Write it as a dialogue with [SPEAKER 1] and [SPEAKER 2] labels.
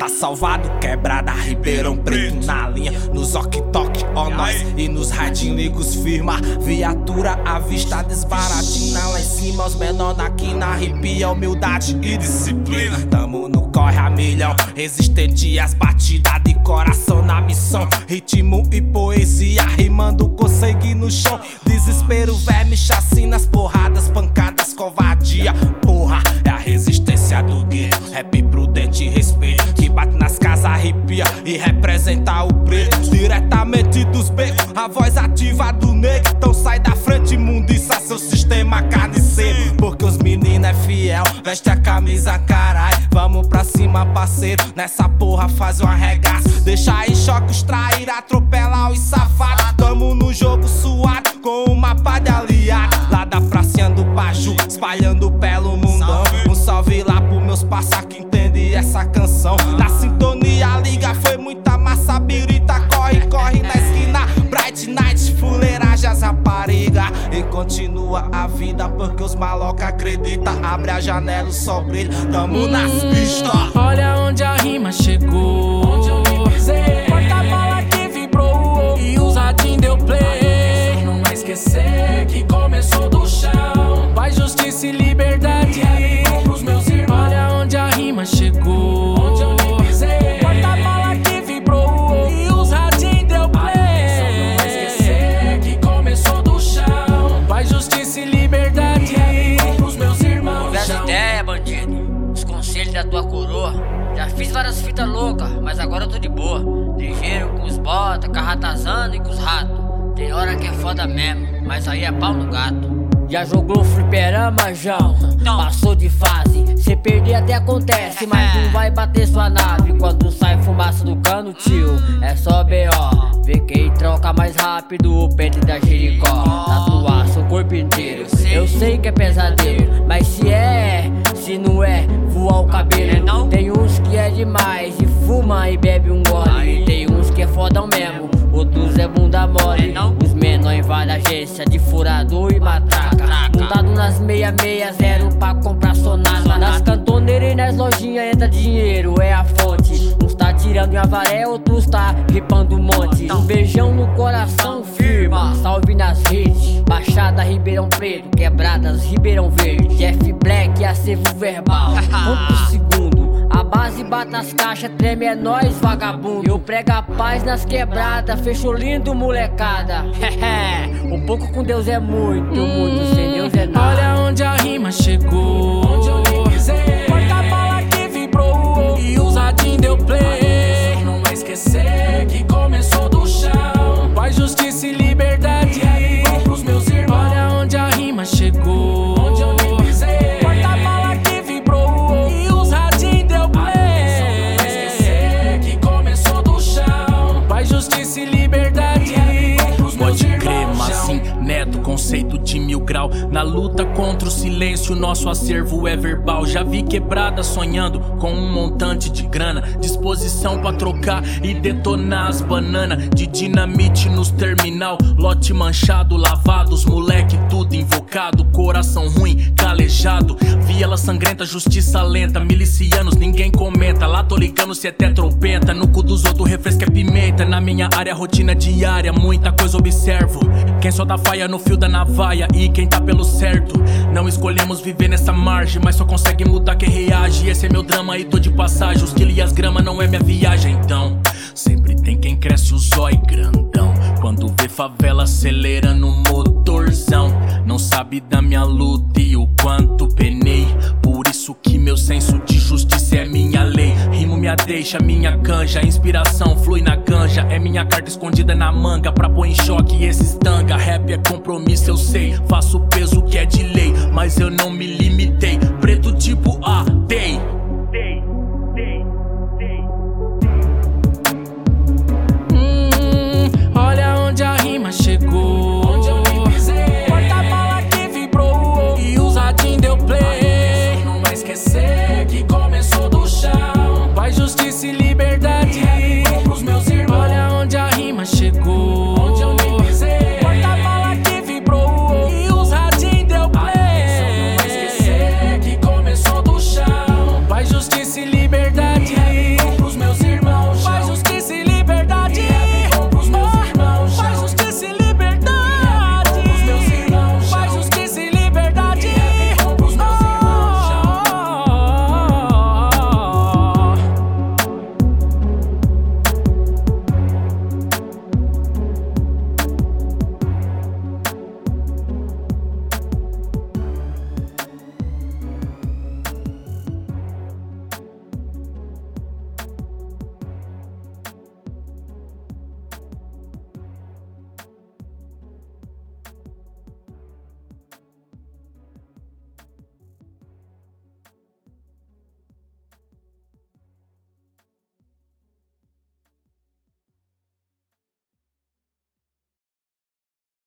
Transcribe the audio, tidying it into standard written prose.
[SPEAKER 1] tá salvado, quebrada, Ribeirão Preto na linha. Nos ok-tok, ó nós, e nos radinho ligos firma. Viatura à vista, desbaratina lá em cima. Os menor na quina, arrepia, humildade e disciplina. Tamo no corre a milhão, resistente às batidas de coração na missão. Ritmo e poesia, rimando com sangue no chão. Desespero, verme, chacinas, porradas, pancadas, covardia. Porra, é a resistência do guerreiro. Rap prudente e respeito, que bate nas casas, arrepia e representa o preto. Diretamente dos becos, a voz ativa do negro. Então sai da frente, imundiça seu sistema carniceiro. Porque os meninos é fiel, veste a camisa, carai. Vamos pra cima, parceiro, nessa porra faz um arregaço. Deixa em choque os traíra, atropelar os safados. Tamo no jogo suado, com uma pá de aliado. Lá da pracinha do Paju, espalhando pelo mundão. Um salve lá pros meus parça que entende essa canção. Na sintonia liga, foi muita massa, birita. Corre, corre na esquina, Bright Night, fuleiragem as rapariga. E continua a vida porque os maloca acredita. Abre a janela, o sol brilha, tamo nas pistas.
[SPEAKER 2] Olha onde a rima chegou, onde eu vim dizer. Porta-bala que vibrou e o radinho deu play. Não vai esquecer que começou do chão. Paz, justiça e liberdade pros meus irmãos. Olha onde a rima chegou, onde eu vim dizer. Porta-bala que vibrou e o radinho deu play. Não vai esquecer que começou do chão. Paz, justiça e liberdade pros meus irmãos.
[SPEAKER 3] Essa ideia, bandido, os conselhos da tua coroa. Já fiz várias fitas loucas, mas agora eu tô de boa. Ligeiro com os bota, carratazando e com os ratos. Tem hora que é foda mesmo, mas aí é pau no gato.
[SPEAKER 4] Já jogou fliperama, João? Passou de fase, cê perder até acontece, mas não vai bater sua nave quando sai fumaça do cano, tio. É só B.O. Vê quem troca mais rápido o pente da Jericó. Tatuar seu corpo inteiro, eu sei que é pesadelo, mas se não é, voar o cabelo. Tem uns que é demais e fuma e bebe um gole. Tem uns que é fodão mesmo, outros é bunda mole. Os menor invadem a agência de furador e matraca. Montado nas 660 pra comprar sonata. Nas cantoneiras e nas lojinhas entra dinheiro, é a fonte. Uns tá tirando em avaré, outros tá ripando um monte. Um beijão no coração firma, salve nas redes. Baixada Ribeirão Preto, quebradas Ribeirão Verde. Jeff Black, acervo verbal, ponto segundo. A base bate nas caixas, treme é nós vagabundo. Eu prego a paz nas quebradas, fecho lindo molecada. Um pouco com Deus é muito, muito sem Deus é nada.
[SPEAKER 2] Olha onde a rima chegou, onde eu vim dizer. Porta-bala que vibrou e o radinho deu play. Não vai esquecer que começou do chão. Paz, justiça e liberdade pros meus irmãos. Olha onde a rima chegou, onde eu vim dizer. Porta-bala que vibrou e o radinho deu play. Não vai esquecer que começou do chão. Paz, justiça e liberdade pros meus irmãos. Pode crer, mas sim, neto, conceito de 1000 grau. Na luta contra o silêncio, nosso acervo é verbal. Já vi quebrada sonhando com um montante de grana, disposição pra trocar e detonar as bananas de dinamite nos terminal. Lote manchado, lavados, moleque tudo invocado. Coração ruim, calejado, viela sangrenta, justiça lenta. Milicianos, ninguém comenta. Lá tô ligando se é tetropenta. No cu dos outros refresca é pimenta. Na minha área, rotina diária, muita coisa observo. Quem só dá faia no fio da navalha e quem tá pelo certo. Não escolhemos viver nessa margem, mas só consegue mudar quem reage. Esse é meu drama e tô de passagem. Os quilos e as gramas não é minha viagem. Então, sempre tem quem cresce o zóio grandão. Quando vê favela acelerando o motorzão. Não sabe da minha luta e o quanto penei. Por isso que meu senso de justiça é minha lei. Rimo minha deixa, minha canja. Inspiração flui na ganja. É minha carta escondida na manga pra pôr em choque esses tanga. Rap é compromisso, eu sei. Faço peso que é de lei, mas eu não me limitei. Preto tipo A,